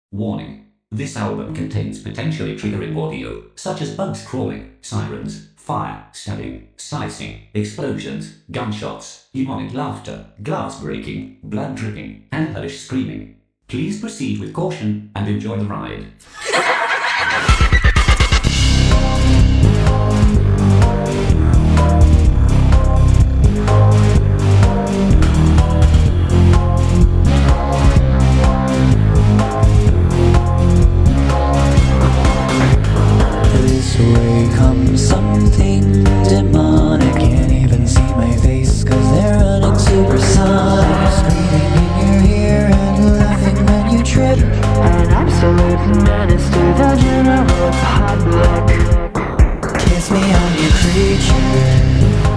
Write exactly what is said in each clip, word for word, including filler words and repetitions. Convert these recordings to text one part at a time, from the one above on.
Warning. This album contains potentially triggering audio, such as bugs crawling, sirens, fire, stabbing, slicing, explosions, gunshots, demonic laughter, glass breaking, blood dripping, and hellish screaming. Please proceed with caution and enjoy the ride. Way comes something demonic. Can't even see my face cause they're running supersonic. Screaming in your ear and laughing when you trip. An absolute menace to the general public. Kiss me, I'm your creature.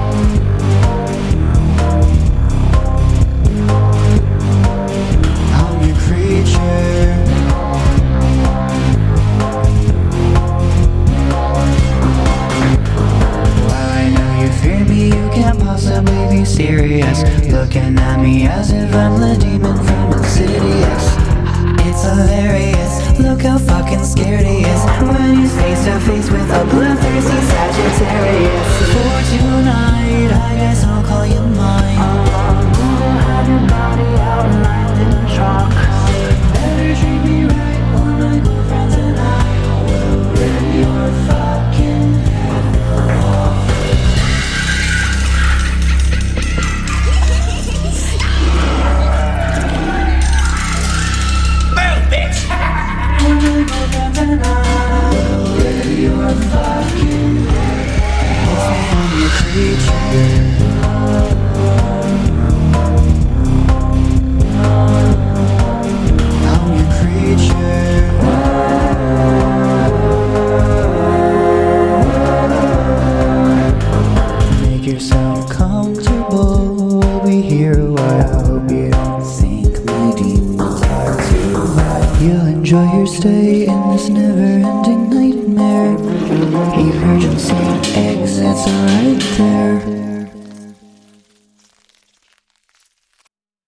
I'm your creature. You can't possibly be serious, looking at me as if I'm the demon from Insidious. It's hilarious, look how fucking scared he is when he's face to face with a bloodthirsty Sagittarius. For tonight, I guess I'll call you mine. I'll have your body outlined in chalk. Better treat me right, or my girlfriends and I will rip your fucking head off. Yourself comfortable, we'll be here a while. I hope you don't think my demons are too bad. You'll enjoy your stay in this never-ending nightmare. Emergency exits are right there.